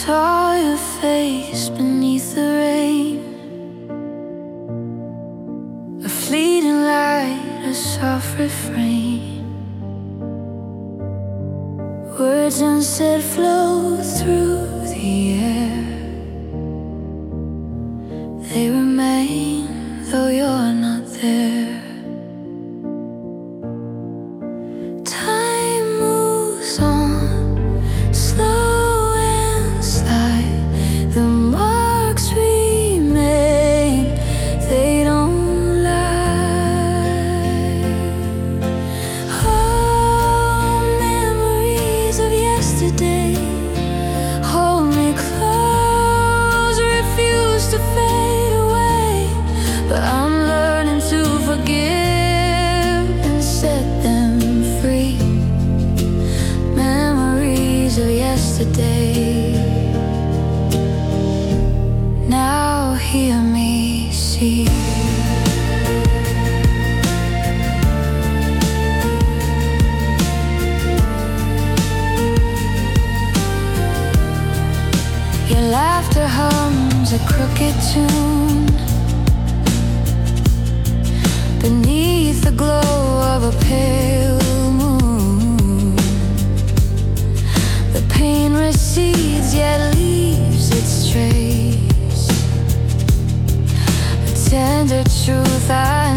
saw your face beneath the rain, a fleeting light, a soft refrain. Words unsaid flow through the air. They remain though you're not there. Time moves on, slow and slight. The marks remain, they don't lie. Oh, memories of yesterday hold me close, refuse to fade away. But I'm learning to forgive and set them free. Memories of yesterday, now hear me see. Your laughter hums a crooked tune beneath the glow of a pale moon. The pain recedes yet leaves its trace, a tender truth I